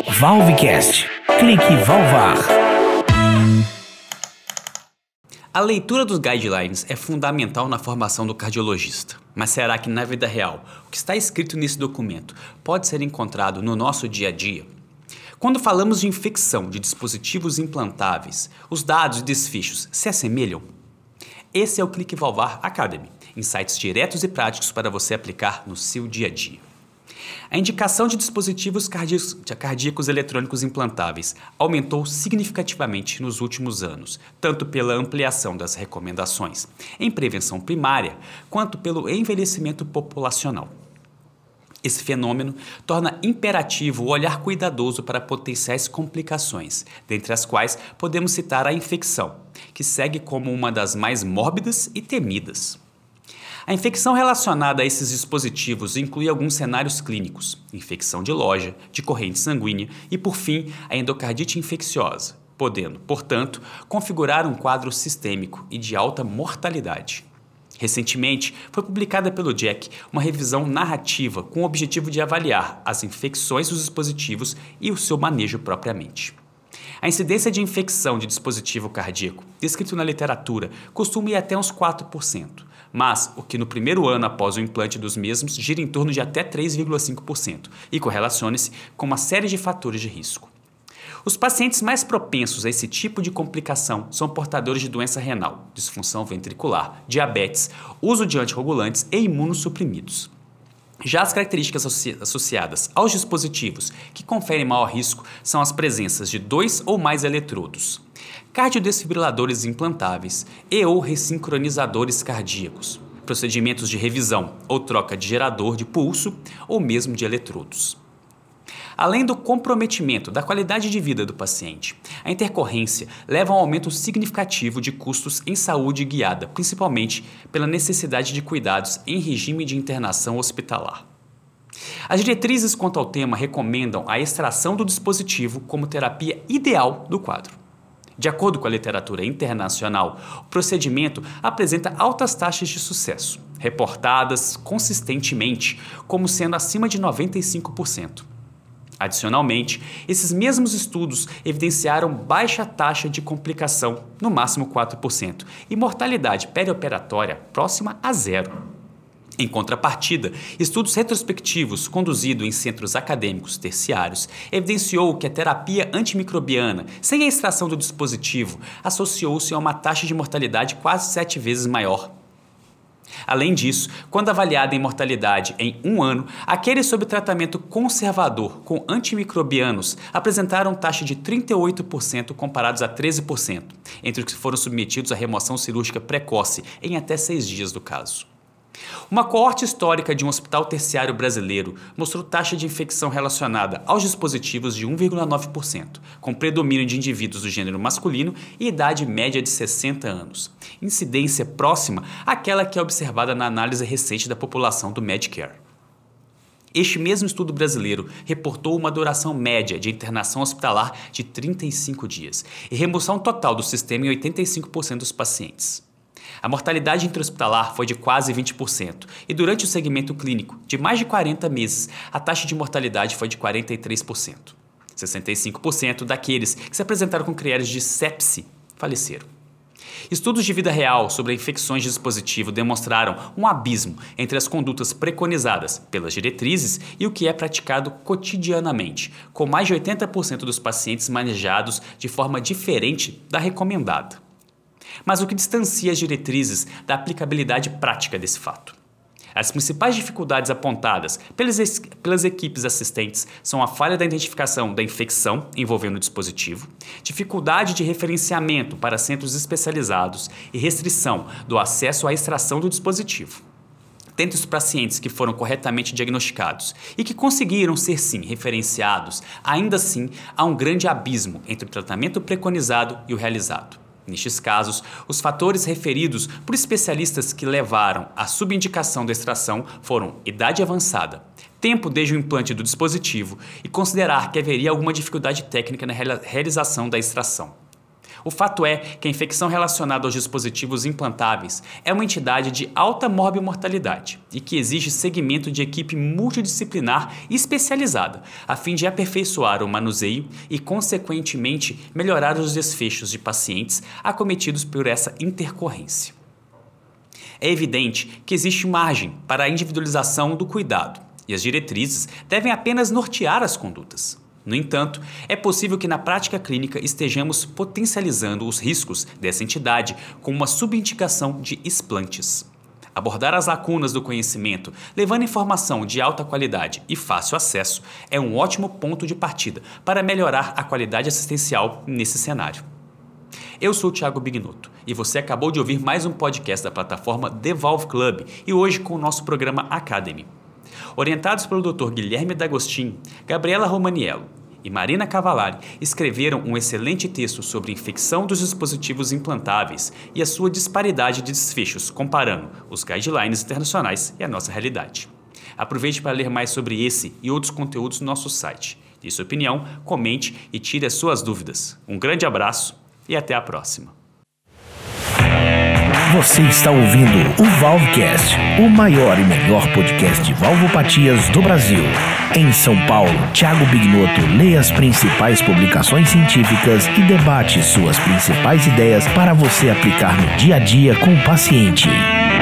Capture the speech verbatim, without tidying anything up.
Valvecast. Clique Valvar. A leitura dos guidelines é fundamental na formação do cardiologista. Mas será que na vida real, o que está escrito nesse documento pode ser encontrado no nosso dia a dia? Quando falamos de infecção de dispositivos implantáveis, os dados e desfechos se assemelham? Esse é o Clique Valvar Academy, insights diretos e práticos para você aplicar no seu dia a dia. A indicação de dispositivos cardíacos, cardíacos eletrônicos implantáveis aumentou significativamente nos últimos anos, tanto pela ampliação das recomendações em prevenção primária, quanto pelo envelhecimento populacional. Esse fenômeno torna imperativo o olhar cuidadoso para potenciais complicações, dentre as quais podemos citar a infecção, que segue como uma das mais mórbidas e temidas. A infecção relacionada a esses dispositivos inclui alguns cenários clínicos, infecção de loja, de corrente sanguínea e, por fim, a endocardite infecciosa, podendo, portanto, configurar um quadro sistêmico e de alta mortalidade. Recentemente, foi publicada pelo J A C uma revisão narrativa com o objetivo de avaliar as infecções dos dispositivos e o seu manejo propriamente. A incidência de infecção de dispositivo cardíaco, descrito na literatura, costuma ir até uns quatro por cento, mas o que no primeiro ano após o implante dos mesmos gira em torno de até três vírgula cinco por cento e correlaciona-se com uma série de fatores de risco. Os pacientes mais propensos a esse tipo de complicação são portadores de doença renal, disfunção ventricular, diabetes, uso de antirrogulantes e imunossuprimidos. Já as características associ- associadas aos dispositivos que conferem maior risco são as presenças de dois ou mais eletrodos, cardiodesfibriladores implantáveis e ou ressincronizadores cardíacos, procedimentos de revisão ou troca de gerador de pulso ou mesmo de eletrodos. Além do comprometimento da qualidade de vida do paciente, a intercorrência leva a um aumento significativo de custos em saúde guiada, principalmente pela necessidade de cuidados em regime de internação hospitalar. As diretrizes quanto ao tema recomendam a extração do dispositivo como terapia ideal do quadro. De acordo com a literatura internacional, o procedimento apresenta altas taxas de sucesso, reportadas consistentemente como sendo acima de noventa e cinco por cento. Adicionalmente, esses mesmos estudos evidenciaram baixa taxa de complicação, no máximo quatro por cento, e mortalidade perioperatória próxima a zero. Em contrapartida, estudos retrospectivos conduzidos em centros acadêmicos terciários evidenciou que a terapia antimicrobiana, sem a extração do dispositivo, associou-se a uma taxa de mortalidade quase sete vezes maior. Além disso, quando avaliada em mortalidade em um ano, aqueles sob tratamento conservador com antimicrobianos apresentaram taxa de trinta e oito por cento comparados a treze por cento, entre os que foram submetidos à remoção cirúrgica precoce em até seis dias do caso. Uma coorte histórica de um hospital terciário brasileiro mostrou taxa de infecção relacionada aos dispositivos de um vírgula nove por cento, com predomínio de indivíduos do gênero masculino e idade média de sessenta anos, incidência próxima àquela que é observada na análise recente da população do Medicare. Este mesmo estudo brasileiro reportou uma duração média de internação hospitalar de trinta e cinco dias e remoção total do sistema em oitenta e cinco por cento dos pacientes. A mortalidade intra-hospitalar foi de quase vinte por cento e durante o segmento clínico de mais de quarenta meses, a taxa de mortalidade foi de quarenta e três por cento. sessenta e cinco por cento daqueles que se apresentaram com critérios de sepse faleceram. Estudos de vida real sobre infecções de dispositivo demonstraram um abismo entre as condutas preconizadas pelas diretrizes e o que é praticado cotidianamente, com mais de oitenta por cento dos pacientes manejados de forma diferente da recomendada. Mas o que distancia as diretrizes da aplicabilidade prática desse fato? As principais dificuldades apontadas pelas, pelas equipes assistentes são a falha da identificação da infecção envolvendo o dispositivo, dificuldade de referenciamento para centros especializados e restrição do acesso à extração do dispositivo. Dentre os pacientes que foram corretamente diagnosticados e que conseguiram ser sim referenciados, ainda assim há um grande abismo entre o tratamento preconizado e o realizado. Nestes casos, os fatores referidos por especialistas que levaram à subindicação da extração foram idade avançada, tempo desde o implante do dispositivo e considerar que haveria alguma dificuldade técnica na realização da extração. O fato é que a infecção relacionada aos dispositivos implantáveis é uma entidade de alta morbimortalidade e que exige segmento de equipe multidisciplinar e especializada, a fim de aperfeiçoar o manuseio e, consequentemente, melhorar os desfechos de pacientes acometidos por essa intercorrência. É evidente que existe margem para a individualização do cuidado e as diretrizes devem apenas nortear as condutas. No entanto, é possível que na prática clínica estejamos potencializando os riscos dessa entidade com uma subindicação de explantes. Abordar as lacunas do conhecimento, levando informação de alta qualidade e fácil acesso, é um ótimo ponto de partida para melhorar a qualidade assistencial nesse cenário. Eu sou o Thiago Bignotto e você acabou de ouvir mais um podcast da plataforma The Valve Club e hoje com o nosso programa Academy. Orientados pelo doutor Guilherme D'Agostin, Gabriela Romaniello e Marina Cavallari, escreveram um excelente texto sobre infecção dos dispositivos implantáveis e a sua disparidade de desfechos, comparando os guidelines internacionais e a nossa realidade. Aproveite para ler mais sobre esse e outros conteúdos no nosso site. Dê sua opinião, comente e tire as suas dúvidas. Um grande abraço e até a próxima. Você está ouvindo o Valvecast, o maior e melhor podcast de valvopatias do Brasil. Em São Paulo, Thiago Bignotto lê as principais publicações científicas e debate suas principais ideias para você aplicar no dia a dia com o paciente.